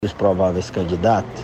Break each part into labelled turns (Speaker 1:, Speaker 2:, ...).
Speaker 1: os prováveis candidatos,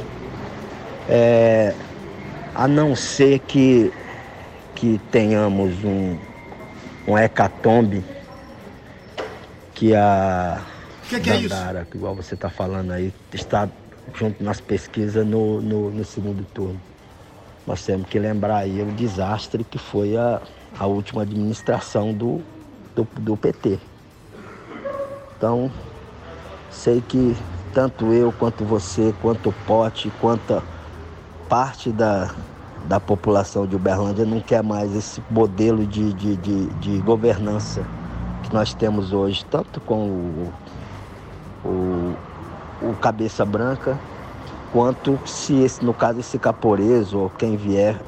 Speaker 1: a não ser que tenhamos um hecatombe, que a Dandara, que igual você está falando aí, está junto nas pesquisas no segundo turno. Nós temos que lembrar aí o desastre que foi a última administração do PT. Então, sei que tanto eu, quanto você, quanto o Pote, quanto parte da população de Uberlândia não quer mais esse modelo de governança que nós temos hoje, tanto com o Cabeça Branca, quanto no caso esse Caporeso ou quem vier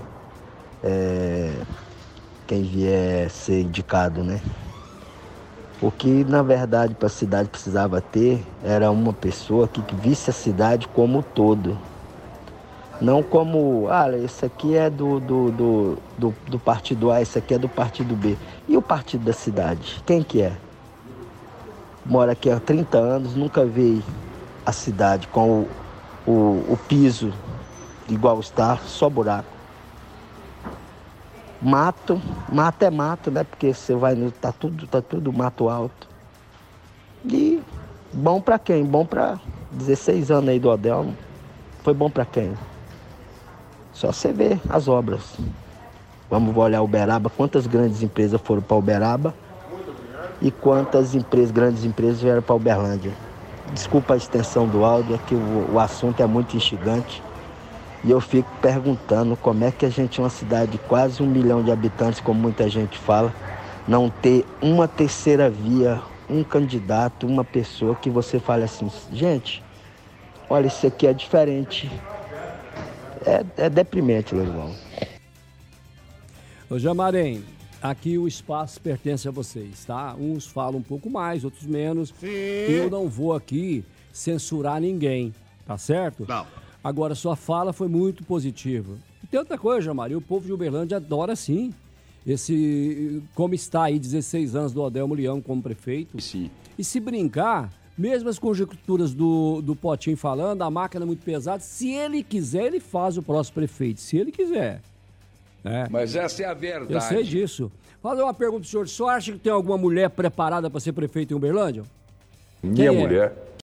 Speaker 1: ser indicado, né? O que, na verdade, para a cidade precisava ter era uma pessoa que visse a cidade como um todo. Não como, esse aqui é do partido A, esse aqui é do partido B. E o partido da cidade? Quem que é? Mora aqui há 30 anos, nunca vi a cidade com o piso igual está, só buraco. Mato é mato, né? Porque você vai tá tudo mato alto. E bom para quem? Bom para 16 anos aí do Odelmo. Foi bom para quem? Só você ver as obras. Vamos olhar Uberaba, quantas grandes empresas foram para Uberaba e quantas grandes empresas vieram para Uberlândia. Desculpa a extensão do áudio, é que o assunto é muito instigante. E eu fico perguntando como é que a gente, uma cidade de quase 1 milhão de habitantes, como muita gente fala, não ter uma terceira via, um candidato, uma pessoa que você fale assim, gente, olha, isso aqui é diferente. É deprimente, Lorival.
Speaker 2: Ô Jamarém, aqui o espaço pertence a vocês, tá? Uns falam um pouco mais, outros menos.
Speaker 3: Sim.
Speaker 2: Eu não vou aqui censurar ninguém, tá certo?
Speaker 3: Não.
Speaker 2: Agora, sua fala foi muito positiva. E tem outra coisa, Jamarém, o povo de Uberlândia adora sim como está aí 16 anos do Odelmo Leão como prefeito.
Speaker 3: Sim.
Speaker 2: E se brincar, mesmo as conjecturas do Potinho falando, a máquina é muito pesada, se ele quiser, ele faz o próximo prefeito, se ele quiser. Né?
Speaker 4: Mas essa é a verdade.
Speaker 2: Eu sei disso. Fazer uma pergunta pro senhor, o senhor acha que tem alguma mulher preparada para ser prefeito em Uberlândia?
Speaker 4: Minha mulher.